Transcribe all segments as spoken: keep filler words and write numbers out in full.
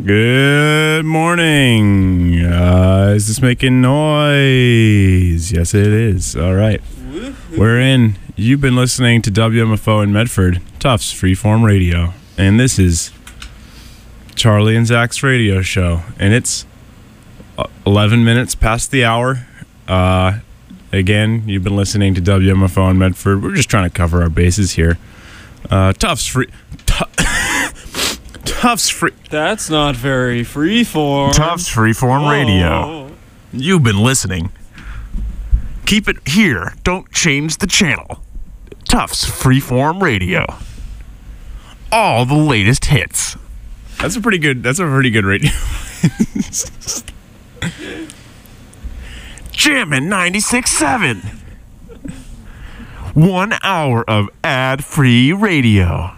Good morning. Uh, is this making noise? Yes, it is. All right. We're in. You've been listening to W M F O in Medford, Tufts Freeform Radio. And this is Charlie and Zach's radio show. And it's eleven minutes past the hour. Uh, again, you've been listening to W M F O in Medford. We're just trying to cover our bases here. Uh, Tufts Free... Tu- Tufts Free... That's not very freeform. Tufts Freeform Radio. You've been listening. Keep it here. Don't change the channel. Tufts Freeform Radio. All the latest hits. That's a pretty good. That's a pretty good radio. Jammin' ninety-six point seven. One hour of ad-free radio.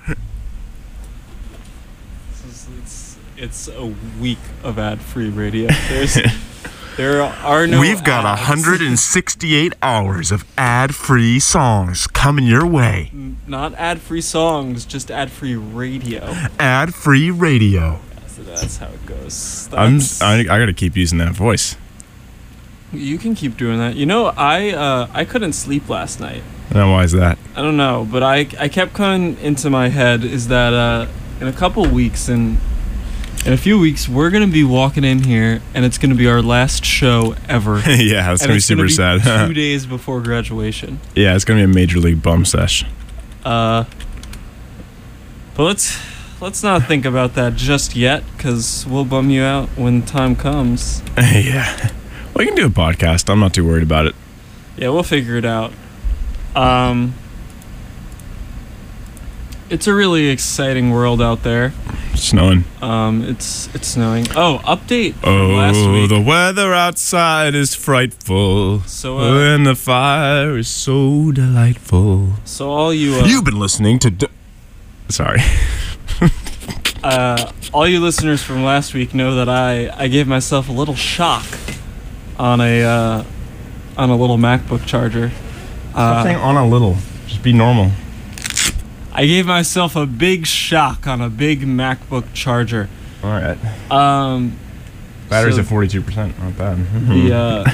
It's, it's, it's a week of ad-free radio. There's, there are no. We've got ads. one hundred sixty-eight hours of ad-free songs coming your way. Not ad-free songs, just ad-free radio. Ad-free radio. So that's how it goes. I'm. That's, I, I got to keep using that voice. You can keep doing that. You know, I uh, I couldn't sleep last night. Now, why is that? I don't know, but I I kept coming into my head is that uh, in a couple weeks and in a few weeks we're gonna be walking in here and it's gonna be our last show ever. Yeah, it's and gonna it's be super gonna be sad. Two days before graduation. Yeah, it's gonna be a major league bum sesh. Uh, but let's let's not think about that just yet, cause we'll bum you out when time comes. Yeah, well, you can do a podcast. I'm not too worried about it. Yeah, we'll figure it out. Um, it's a really exciting world out there. It's snowing. Um, it's it's snowing. Oh, update from Oh, last week. the weather outside is frightful. So, uh, and the fire is so delightful. So all you uh, You've been listening to. D- Sorry. uh, all you listeners from last week know that I, I gave myself a little shock on a uh, on a little MacBook charger. Stop saying on a little. Just be normal. I gave myself a big shock on a big MacBook charger. All right. Um, Battery's so at forty-two percent. Not bad. the uh,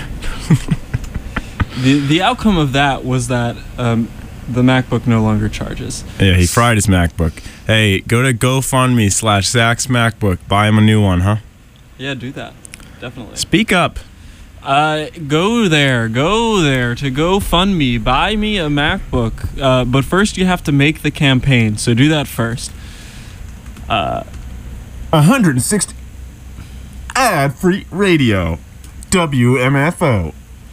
the the outcome of that was that um, the MacBook no longer charges. Yeah, he fried his MacBook. Hey, go to GoFundMe slash Zach's MacBook. Buy him a new one, huh? Yeah, do that. Definitely. Speak up. Uh, go there, go there to GoFundMe, buy me a MacBook. Uh, but first you have to make the campaign, so do that first. Uh, one hundred sixty ad-free radio. W M F O.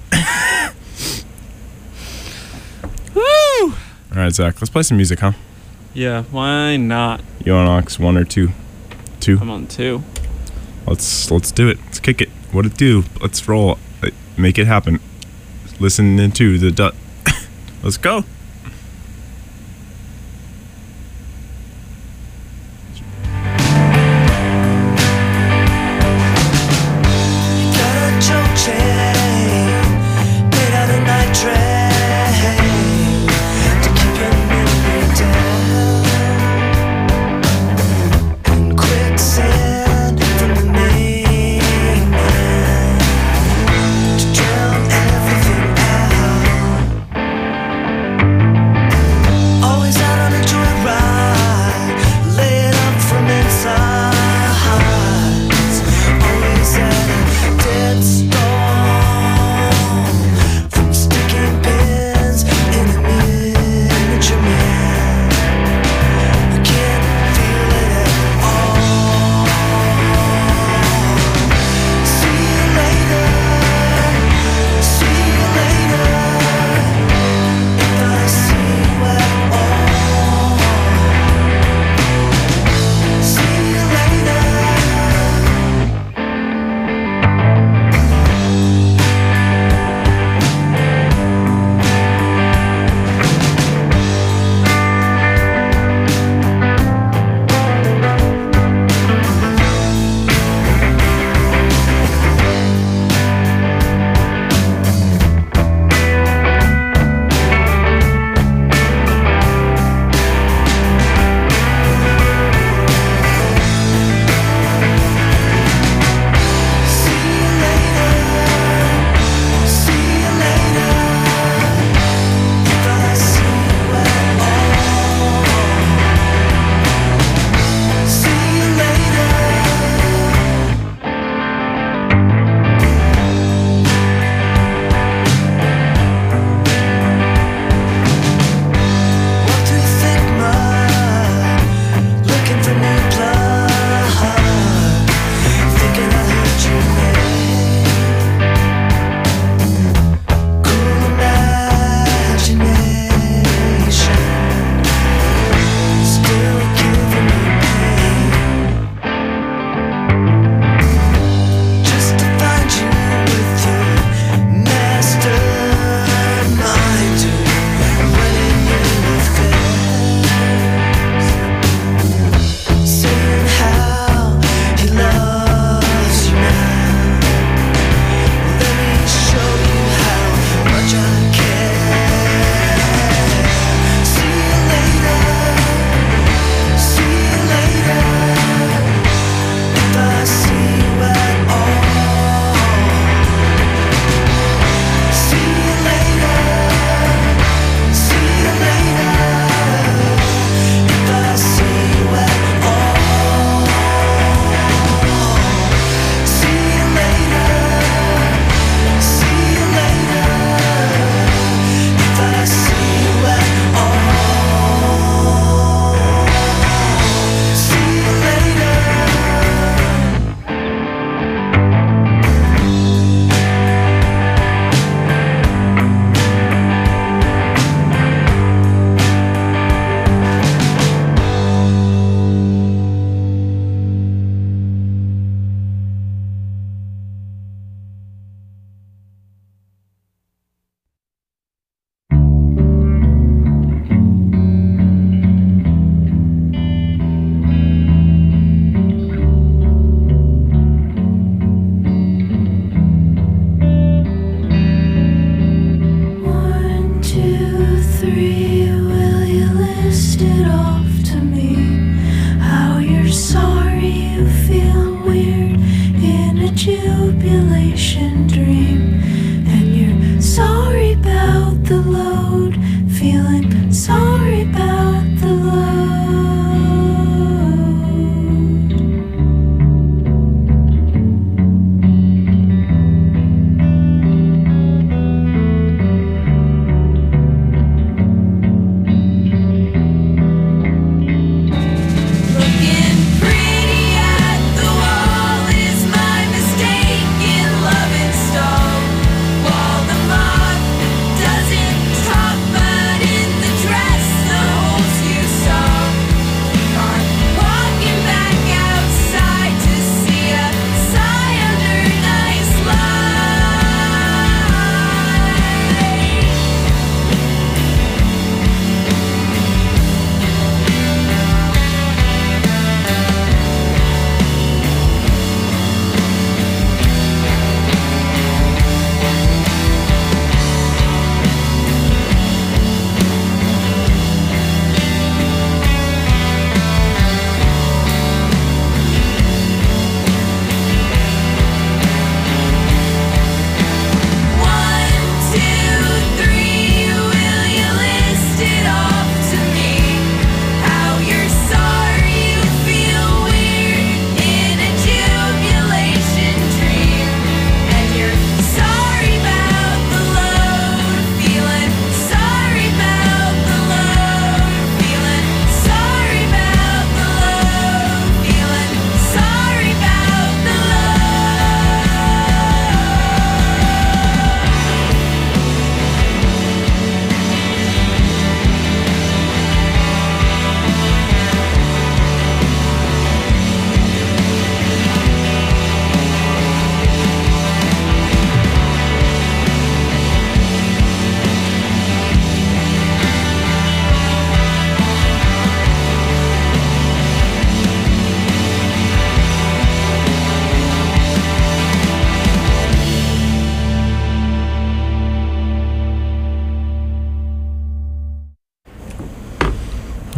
Woo! All right, Zach, let's play some music, huh? Yeah, why not? You on Ox one or two? Two. I'm on two. Let's let's do it. Let's kick it. What it do? Let's roll. Make it happen. Listen into the du- Let's go.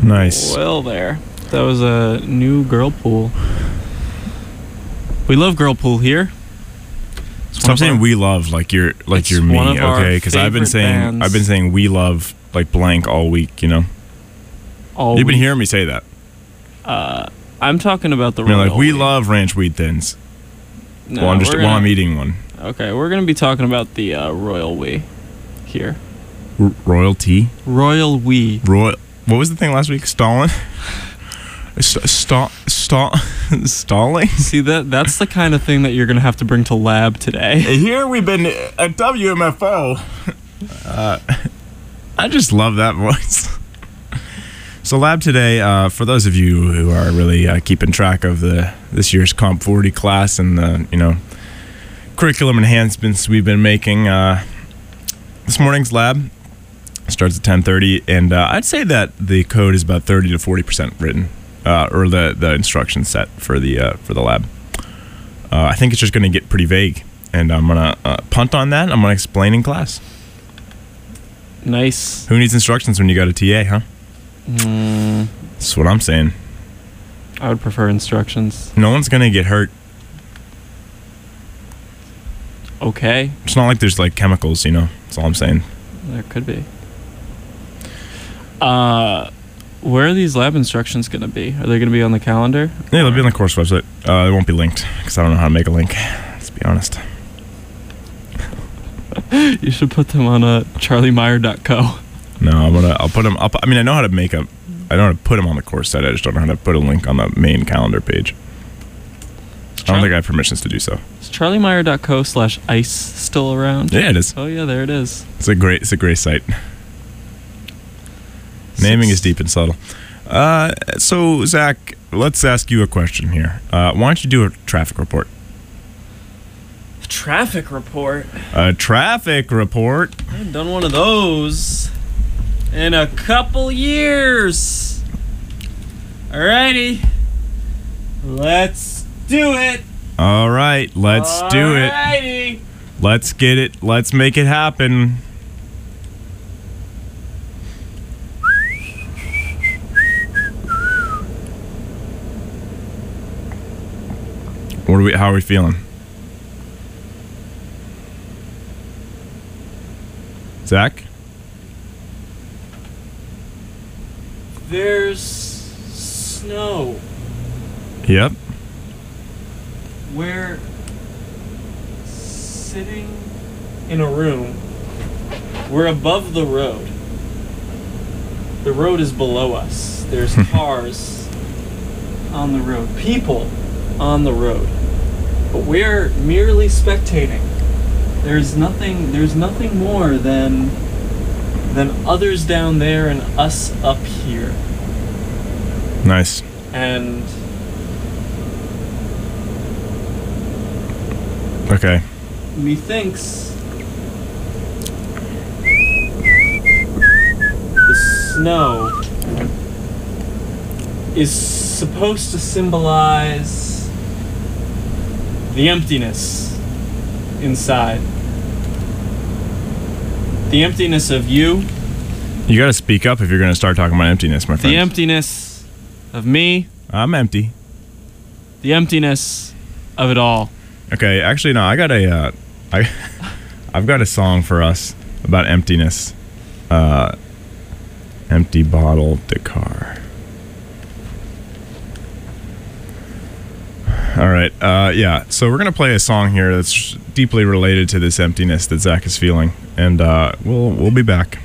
Nice. Well, there. That was a new girl pool. We love girl pool here. So I'm saying our, we love like you're like you're me, okay? Because I've been saying bands. I've been saying we love like blank all week, you know. All You've week. been hearing me say that. Uh, I'm talking about the. You're like we week. love ranch weed thins. No, well, I'm just gonna, while I'm eating one. Okay, we're gonna be talking about the uh, royal we here. R- royalty. Royal we. Royal. What was the thing last week? Stalin. St- st- st- stalling? See, that that's the kind of thing that you're going to have to bring to lab today. Here we've been at W M F O. Uh, I just love that voice. So lab today, uh, for those of you who are really uh, keeping track of the this year's Comp forty class and the, you know, curriculum enhancements we've been making, uh, this morning's lab starts at ten thirty, and uh, I'd say that the code is about thirty to forty percent written. Uh, or the, the instruction set for the uh, for the lab. Uh, I think it's just going to get pretty vague, and I'm going to uh, punt on that. I'm going to explain in class. Nice. Who needs instructions when you got a T A, huh? Mm. That's what I'm saying. I would prefer instructions. No one's going to get hurt. Okay. It's not like there's like chemicals, you know. That's all I'm saying. There could be. Uh... Where are these lab instructions going to be? Are they going to be on the calendar? Yeah, they'll be on the course website. Uh, they won't be linked because I don't know how to make a link. Let's be honest. You should put them on uh, charlie meyer dot co. No, I'm gonna. I'll put them up. I mean, I know how to make a. I know how to put them on the course site. I just don't know how to put a link on the main calendar page. I don't think I have permissions to do so. Is charlie meyer dot co slash ice still around? Yeah, it is. Oh yeah, there it is. It's a great. It's a great site. Naming is deep and subtle. Uh, so, Zach, let's ask you a question here. Uh, why don't you do a traffic report? A traffic report? A traffic report? I haven't done one of those in a couple years. Alrighty. Let's do it. All right, let's Alrighty. do it. Let's get it. Let's make it happen. What are we? How are we feeling? Zach? There's snow. Yep. We're sitting in a room. We're above the road. The road is below us. There's cars on the road. People on the road. But we're merely spectating. There's nothing there's nothing more than than others down there and us up here. Nice. And okay. methinks the snow is supposed to symbolize the emptiness inside. The emptiness of you. You got to speak up if you're going to start talking about emptiness, my friend. The emptiness of me. I'm empty. The emptiness of it all. Okay, actually, no. I got a, uh, I, I've got a song for us about emptiness. Uh, empty bottle Dakar. All right. Uh, yeah. So we're gonna play a song here that's deeply related to this emptiness that Zach is feeling, and uh, we'll we'll be back.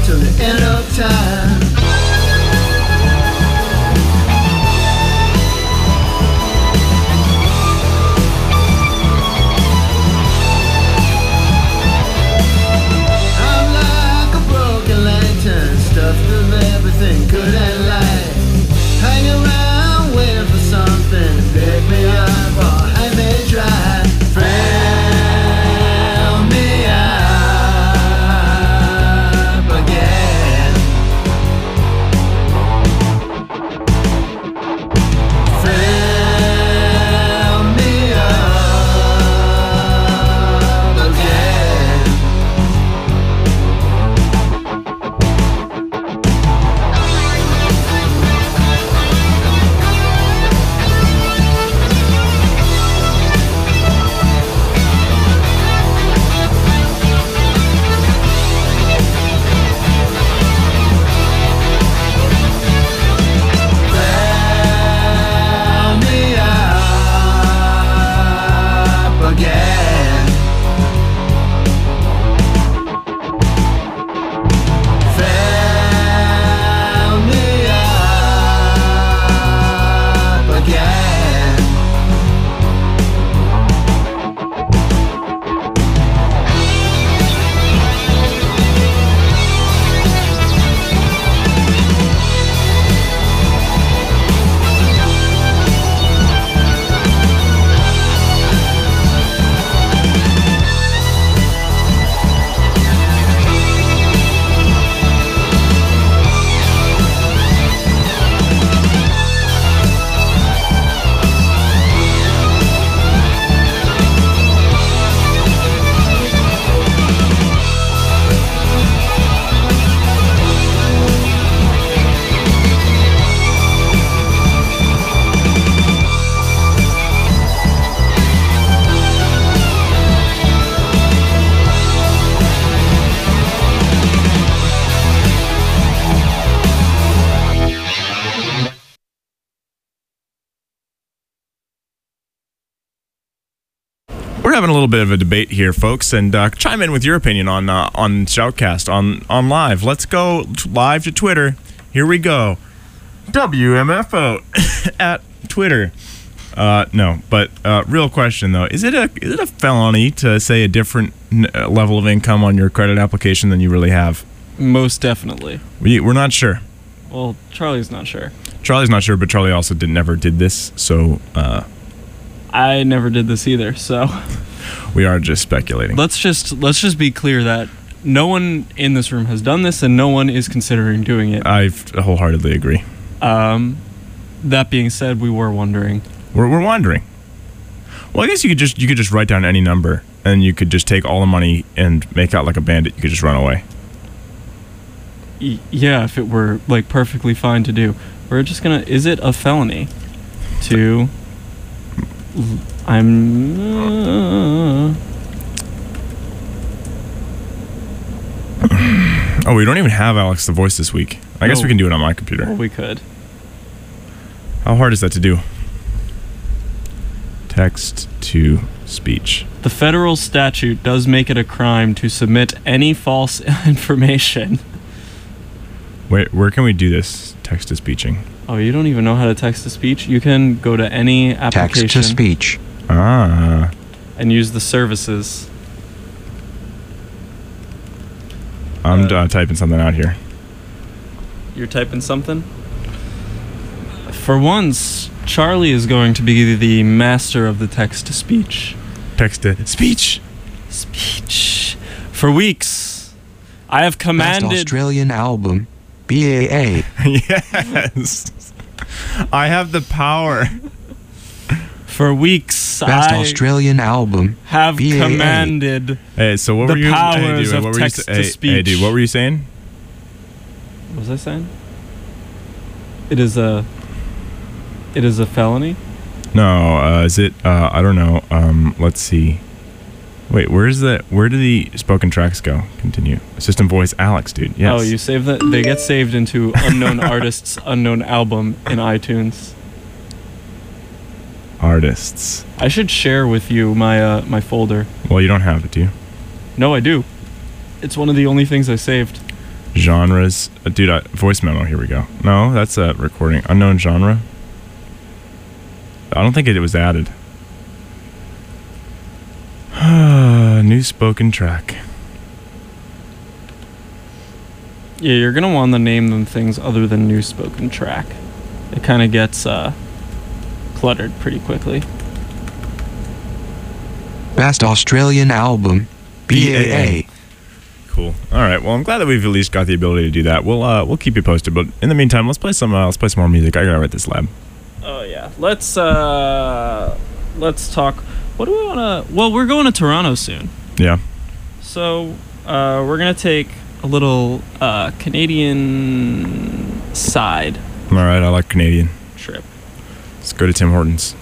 Time. little bit of a debate here, folks, and uh, chime in with your opinion on uh, on Shoutcast, on, on live. Let's go t- live to Twitter. Here we go. W M F O at Twitter. Uh, no, but uh, real question, though. Is it a is it a felony to say a different n- level of income on your credit application than you really have? Most definitely. We, we're not sure. Well, Charlie's not sure. Charlie's not sure, but Charlie also did never did this, so... Uh, I never did this either, so... We are just speculating. Let's just let's just be clear that no one in this room has done this, and no one is considering doing it. I wholeheartedly agree. Um, that being said, we were wondering. We're we're wondering. Well, I guess you could just you could just write down any number, and you could just take all the money and make out like a bandit. You could just run away. Y- yeah, if it were like perfectly fine to do. We're just gonna. Is it a felony to? I'm. Uh, oh, we don't even have Alex the Voice this week. I guess No. we can do it on my computer. well, we could. How hard is that to do? Text to speech. The federal statute does make it a crime to submit any false information. Wait, where can we do this? Text to speeching. Oh, you don't even know how to text to speech? You can go to any application Text to speech. Ah. and use the services. I'm Uh, uh, typing something out here. You're typing something? For once, Charlie is going to be the master of the text to speech. Text to speech. Speech. For weeks, I have Best commanded. Australian album. B A A. Yes. I have the power. For weeks, Best I Australian album. have B A A. commanded. Hey, so what The were you? powers hey, dude, of what were text you, to hey, Hey, speech. dude, what were you saying? What was I saying? It is a. It is a felony. No, uh, is it? Uh, I don't know. Um, let's see. Wait, where's the? Where do the spoken tracks go? Continue. System voice, Alex, dude. Yes. Oh, you save that? They get saved into unknown artists, unknown album in iTunes. Artists. I should share with you my uh, my folder. Well, you don't have it, do you? No, I do. It's one of the only things I saved. Genres. Uh, dude, I, voice memo. Here we go. No, that's a recording. Unknown genre. I don't think it was added. New spoken track. Yeah, you're gonna want to name them things other than new spoken track. It kind of gets uh, cluttered pretty quickly. Best Australian album. B A A. Cool. All right. Well, I'm glad that we've at least got the ability to do that. We'll uh, we'll keep you posted. But in the meantime, let's play some uh, let's play some more music. I gotta write this lab. Oh yeah. Let's uh, let's talk. What do we want to? Well, we're going to Toronto soon. Yeah. So uh, we're gonna take a little uh, Canadian side All right. I like Canadian. trip. Let's go to Tim Hortons.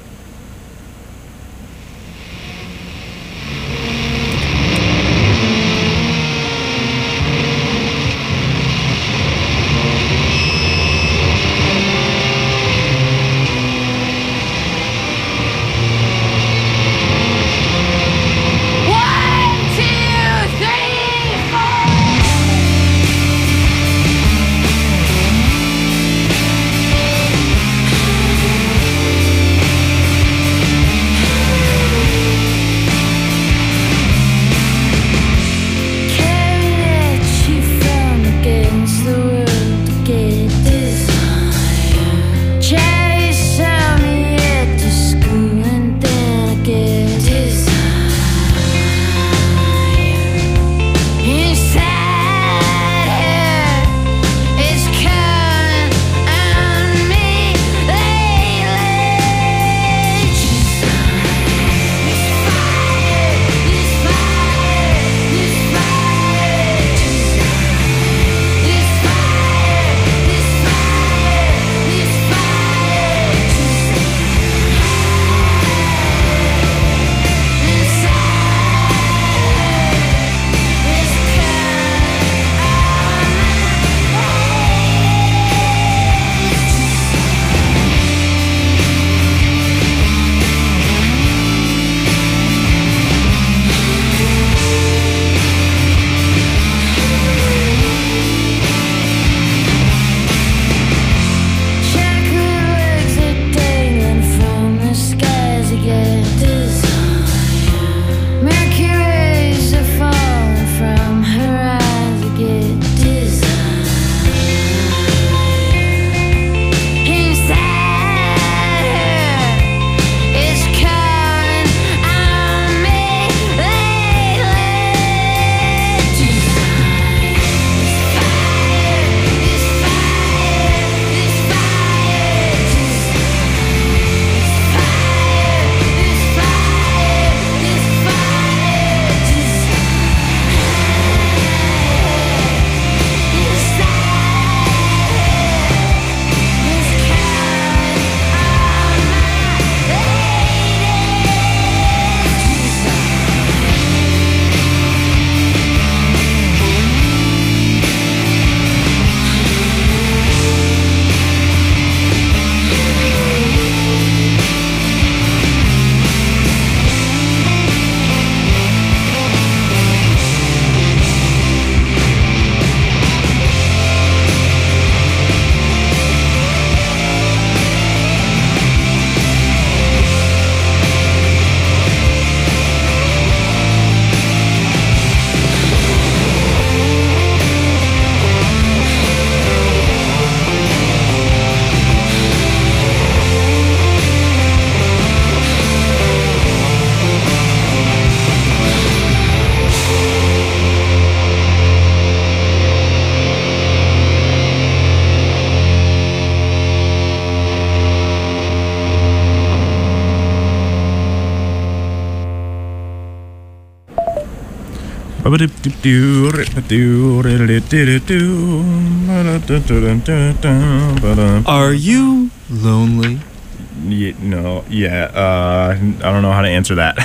One, two, three, four. Are you lonely? Yeah, no, yeah, uh, I don't know how to answer that.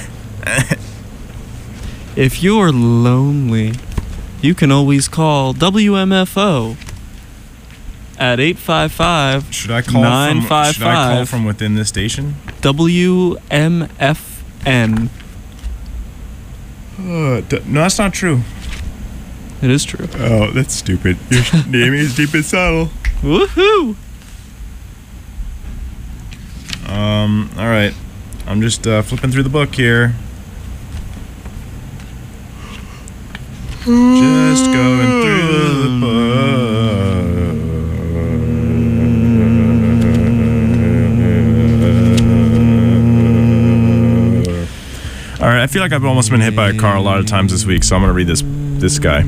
If you're lonely, you can always call W M F O at eight five five Should I call nine from, five should I call five from within the station? W M F N. Uh, d- no, that's not true. It is true. Oh, that's stupid. Your name is deep and subtle. Woohoo! Um, all right. I'm just uh, flipping through the book here. Just going through the book. All right, I feel like I've almost been hit by a car a lot of times this week, so I'm going to read this this guy.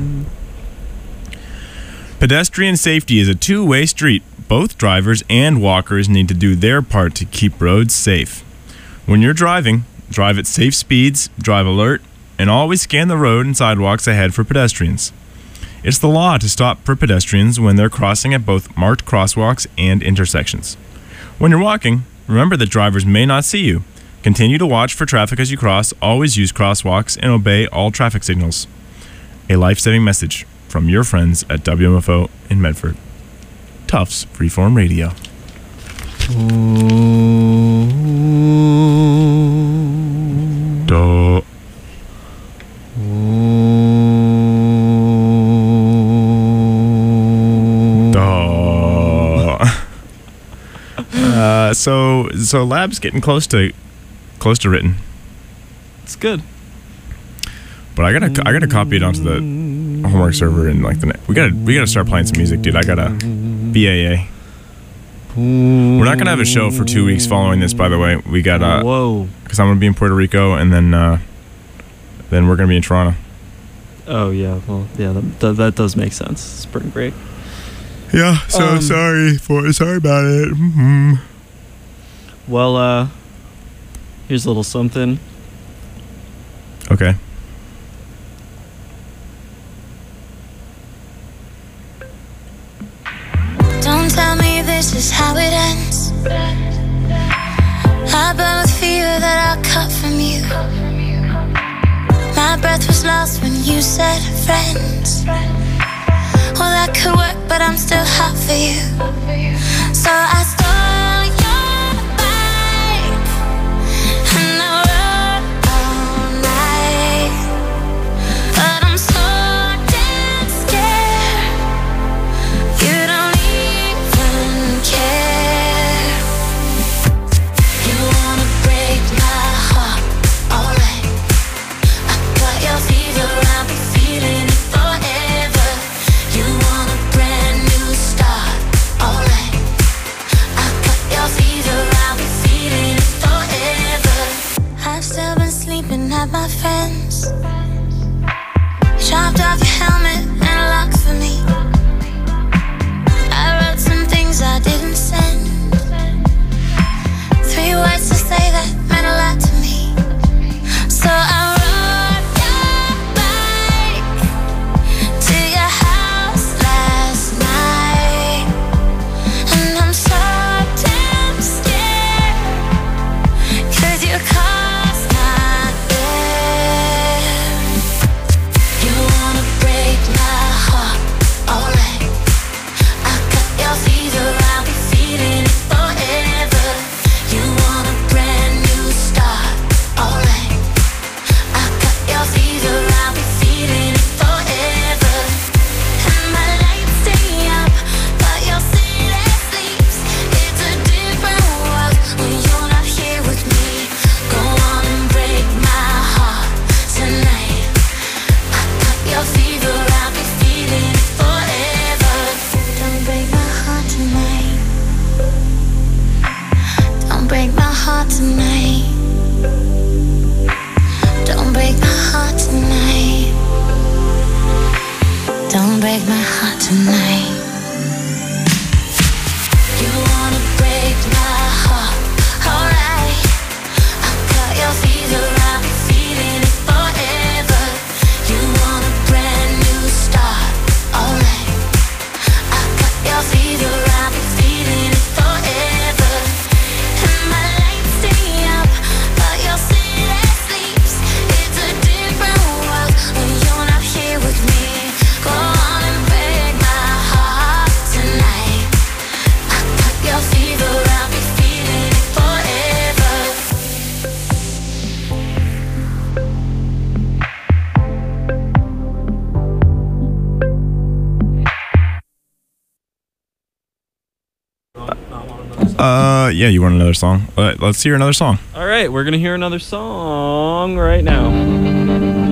Pedestrian safety is a two-way street. Both drivers and walkers need to do their part to keep roads safe. When you're driving, drive at safe speeds, drive alert, and always scan the road and sidewalks ahead for pedestrians. It's the law to stop for pedestrians when they're crossing at both marked crosswalks and intersections. When you're walking, remember that drivers may not see you. Continue to watch for traffic as you cross, always use crosswalks, and obey all traffic signals. A life-saving message from your friends at W M F O in Medford. Tufts Freeform Radio. Duh. Duh. uh, so so lab's getting close to close to written. It's good. But I gotta I gotta copy it onto the homework server and like the ne- we gotta we gotta start playing some music, dude. I gotta B A A. We're not gonna have a show for two weeks following this, by the way. We got uh, Whoa. because I'm gonna be in Puerto Rico and then uh, then we're gonna be in Toronto. Oh yeah. Well, yeah. That, that, that does make sense. Spring break. Yeah. So Um, sorry for sorry about it. Mm-hmm. Well, uh, here's a little something. Okay. Don't tell me this is how it ends. I burn with fear that I cut from you. My breath was lost when you said friends. Well, that could work, but I'm still hot for you. So I stole your bike and I rode all night. But I'm so damn scared. You don't even care. You wanna break my heart, alright. I got your fever, I'll be feeling it forever. You want a brand new start, alright. I got your fever, I'll be feeling it forever. I've still been sleeping at my friends. Chopped off your helmet and locked for me. I wrote some things I didn't send. Three words to say that meant a lot to me. So I rode your bike to your house last night. And I'm so damn scared, 'cause your car's not there. You wanna break my heart, alright. I got your fever, I'll be feeling it forever. You want a brand new start, alright. I got your fever, I'll be feeling it forever. And my lights stay up, but your city sleeps. It's a different world when you're not here with me. Go on and break my heart tonight. I got your fever, I'll be feeling it forever. Don't break my heart tonight. Don't break my heart tonight. Don't break my heart tonight. Don't break my heart tonight. You wanna break my heart, alright. I got your fever, I'll be feeling it forever. You wanna yeah, you want another song? Uh, let's hear another song. All right, we're gonna hear another song right now.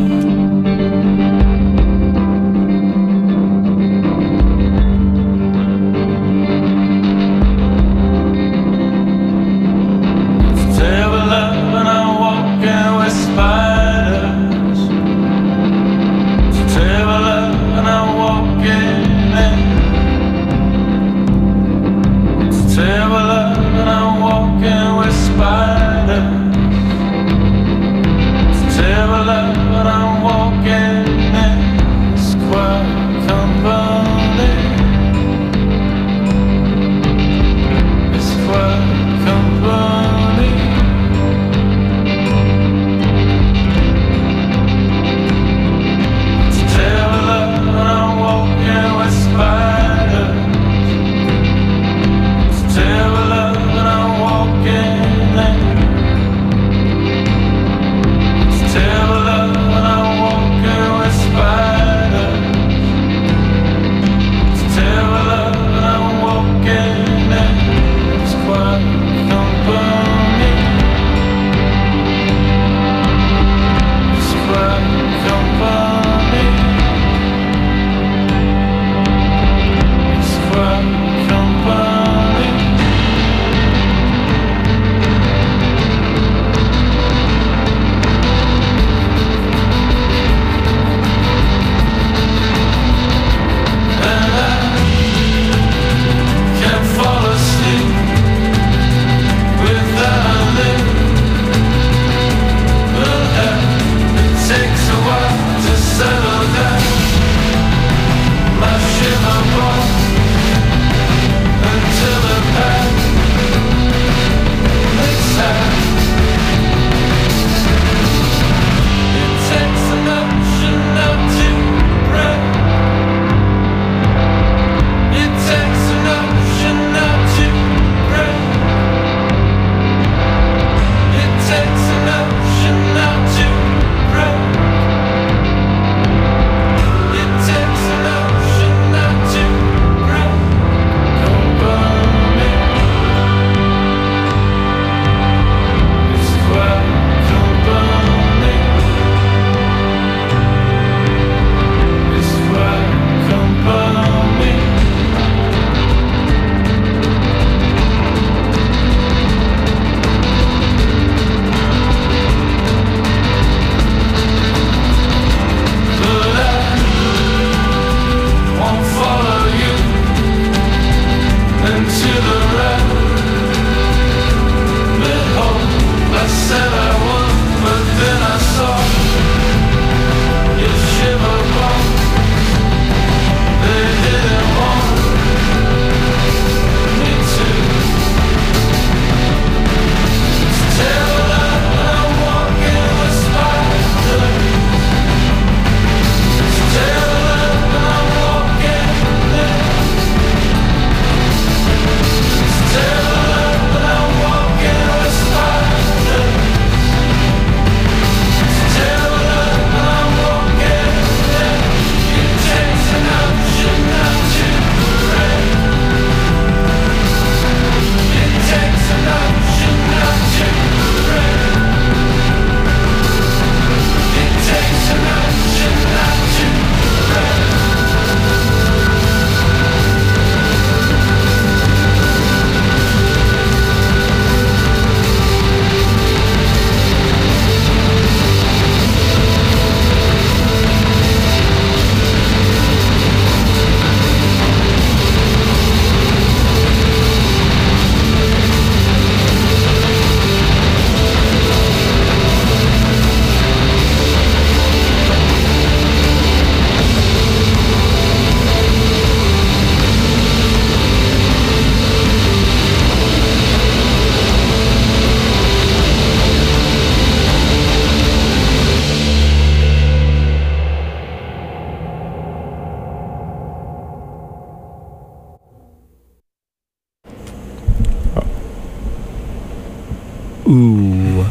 Ooh.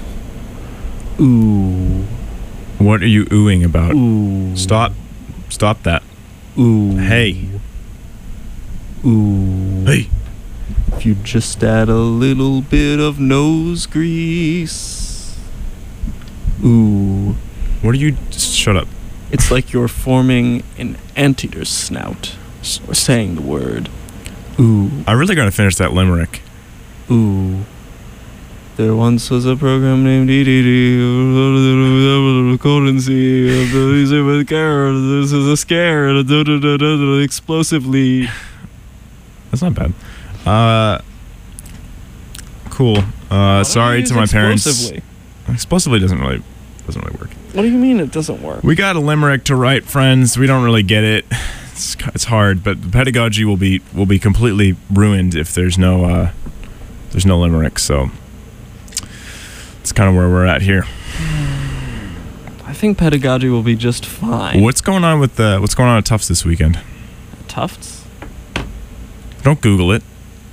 Ooh. What are you oohing about? Ooh. Stop. Stop that. Ooh. Hey. Ooh. Hey. if you just add a little bit of nose grease. Ooh. What are you? Just shut up. It's like you're forming an anteater's snout. Or saying the word. Ooh. I really gotta finish that limerick. Ooh. There once was a program named D D D. Currency of the user with care. This is a scare. Explosively. That's not bad. Uh, cool. Uh, sorry to my parents. Explosively. Explosively doesn't really doesn't really work. What do you mean it doesn't work? We got a limerick to write, friends. We don't really get it. It's, it's hard, but the pedagogy will be will be completely ruined if there's no uh, there's no limerick. So it's kind of where we're at here. I think pedagogy will be just fine. What's going on with the What's going on at Tufts this weekend? Tufts? Don't Google it.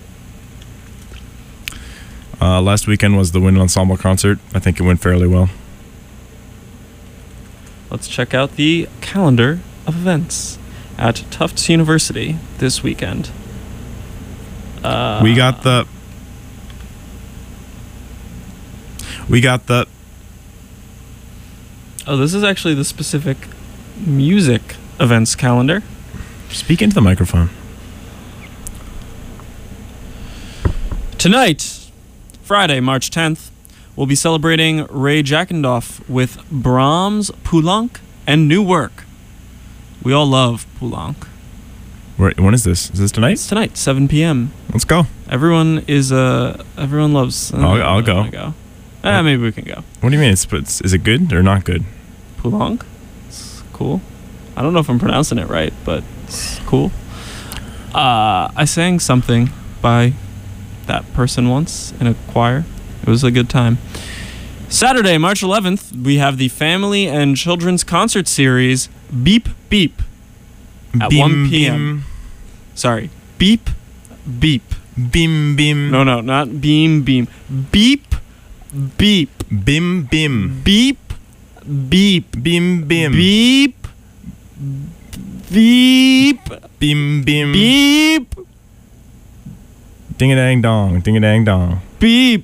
Uh, last weekend was the Wind Ensemble concert. I think it went fairly well. Let's check out the calendar of events at Tufts University this weekend. Uh, we got the. We got the. Oh, this is actually the specific music events calendar. Speak into the microphone. Tonight, Friday, March tenth, we'll be celebrating Ray Jackendoff with Brahms, Poulenc, and new work. We all love Poulenc. Where, when is this? Is this tonight? It's tonight, seven p.m. Let's go. Everyone is uh everyone loves. Uh, I'll- I'll go. go. Ah, maybe we can go. What do you mean? It's, it's is it good or not good? Poulenc, it's cool. I don't know if I'm pronouncing it right, but it's cool. Uh, I sang something by that person once in a choir. It was a good time. Saturday, March eleventh, we have the Family and Children's Concert Series, Beep Beep, at Beam, one p.m. Sorry, Beep Beep. Bim bim. No, no, not Beam Beam. Beep Beep. Bim bim. Beep Beep. Bim bim. Beep Beep Bim bim. Beep Ding a dang dong. Ding a dang dong. Beep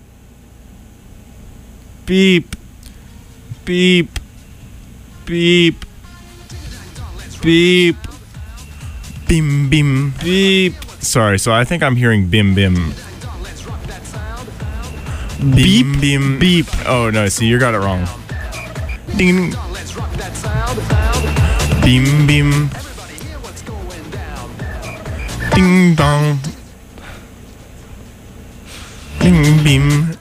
Beep Beep Beep Beep Bim bim. Beep Sorry, so I think I'm hearing bim bim. Beep Bim bim. Beep. Oh no, see, you got it wrong. Ding. Bim bim. Ding dong. Ding bim.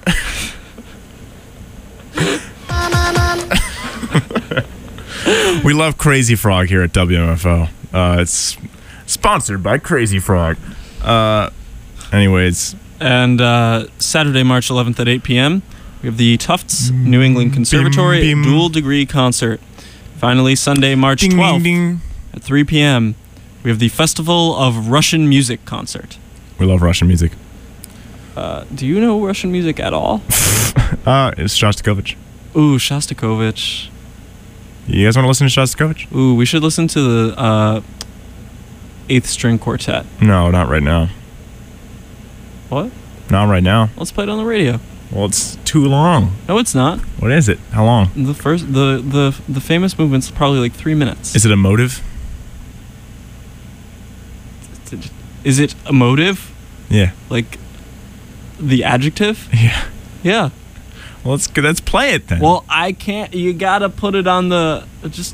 We love Crazy Frog here at W M F O. Uh, it's sponsored by Crazy Frog. Uh, anyways, And uh, Saturday, March eleventh at eight p.m., we have the Tufts New England Conservatory bim. Dual Degree Concert. Finally, Sunday, March ding ding twelfth ding. at three p.m., we have the Festival of Russian Music Concert. We love Russian music. Uh, do you know Russian music at all? Uh, it's Shostakovich. Ooh, Shostakovich. You guys want to listen to Shostakovich? Ooh, we should listen to the uh, Eighth String Quartet. No, not right now. What? Not right now. Let's play it on the radio. Well, it's too long. No, it's not. What is it? How long? The first, the the the famous movement's probably like three minutes. Is it emotive? Is it emotive? Yeah. Like the adjective? Yeah. Yeah. Well, let's let's play it then. Well, I can't. You gotta put it on the just.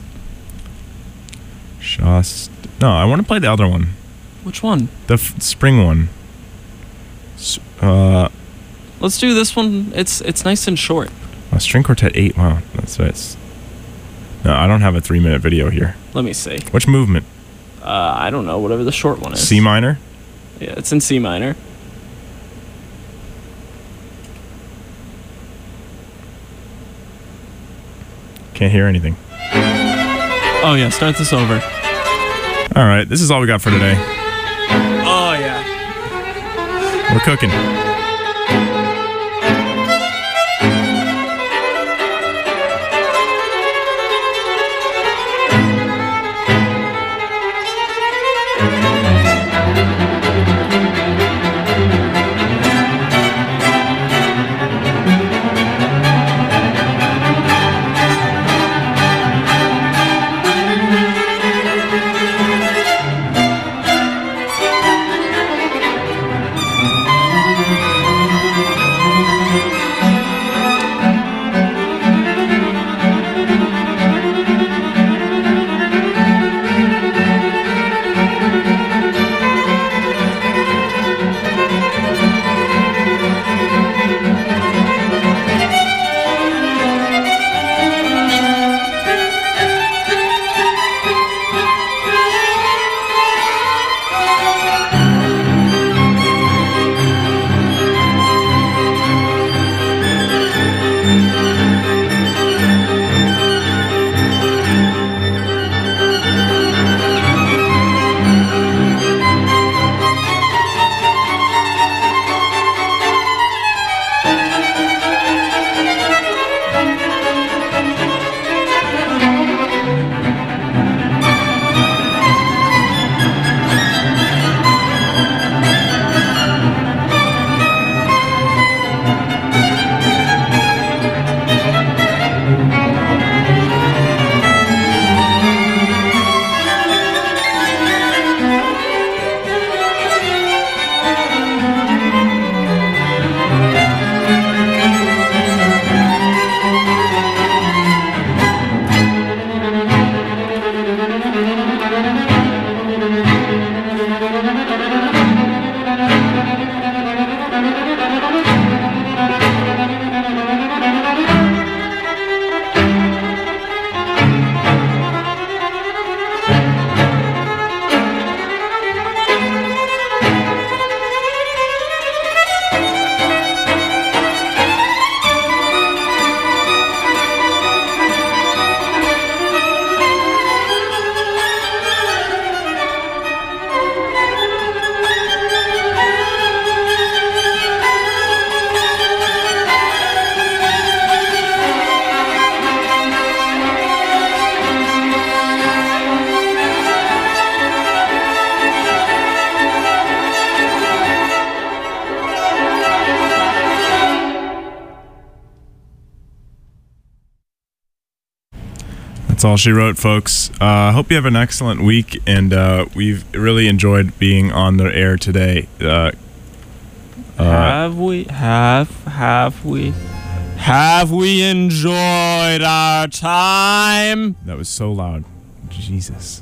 Shost. No, I want to play the other one. Which one? The f- spring one. S- uh, Let's do this one. It's it's nice and short. oh, String Quartet eight. Wow, that's that's. No, I don't have a three minute video here. Let me see. Which movement? Uh, I don't know. Whatever the short one is. C minor. Yeah, it's in C minor. Can't hear anything. Oh yeah, start this over. All right, this is all we got for today. Oh yeah. We're cooking. That's all she wrote, folks. I uh, hope you have an excellent week, and uh, we've really enjoyed being on the air today. Uh, uh, have we? Have have we? Have we enjoyed our time? That was so loud. Jesus.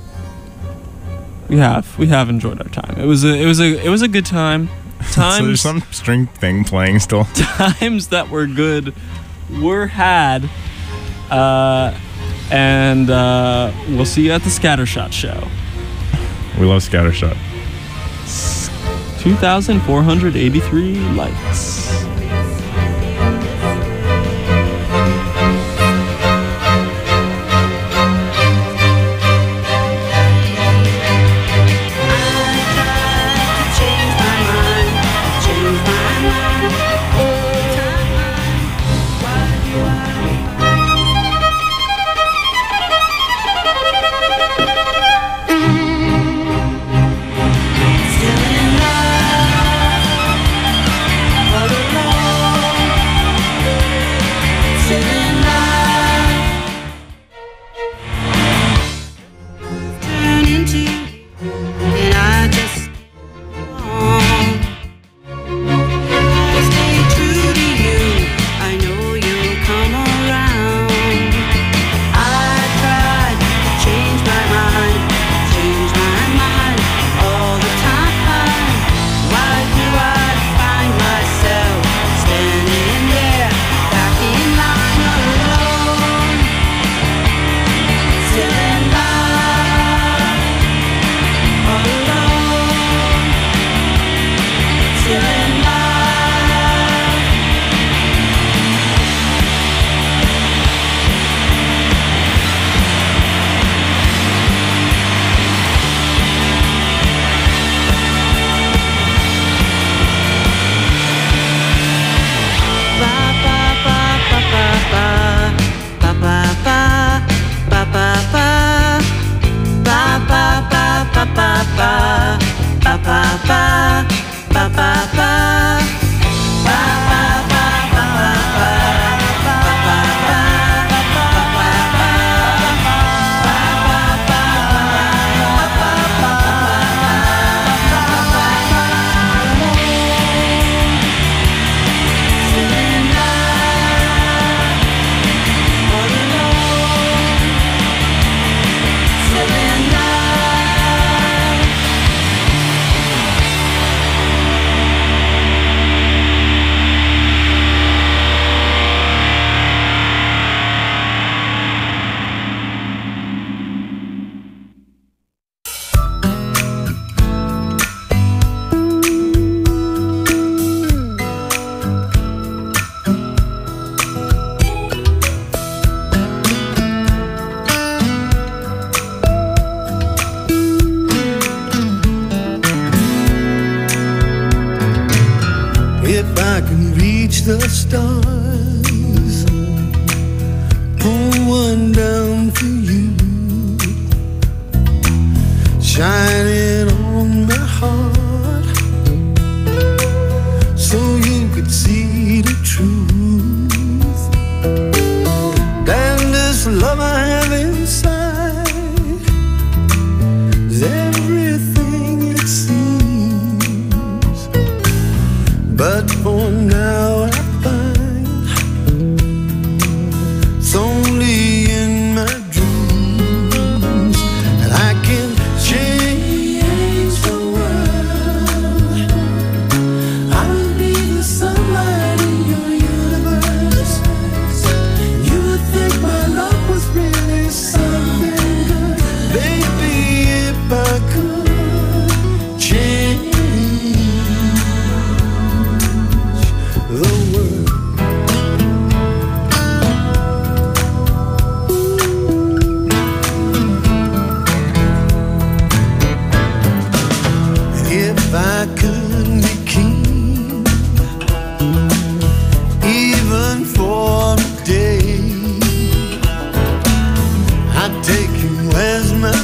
We have. We have enjoyed our time. It was a. It was a. It was a good time. Times. So there's some string thing playing still. Times that were good were had. Uh, and uh, we'll see you at the Scattershot show. We love Scattershot. two thousand four hundred eighty-three likes. The stars, pull one down for you, shining on my heart, so you could see the truth. And this love I have inside is everything it seems, but for now I take you as my